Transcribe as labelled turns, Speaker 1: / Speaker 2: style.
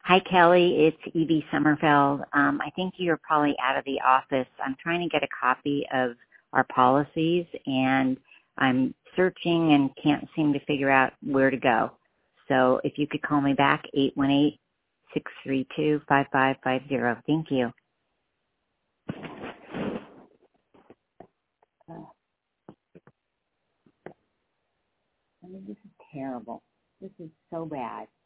Speaker 1: Hi, Kelly. It's Evie Sommerfeld. I think you're probably out of the office. I'm trying to get a copy of our policies, and I'm searching and can't seem to figure out where to go. So if you could call me back, 818-632-5550. Thank you. I mean, this is terrible. This is so bad.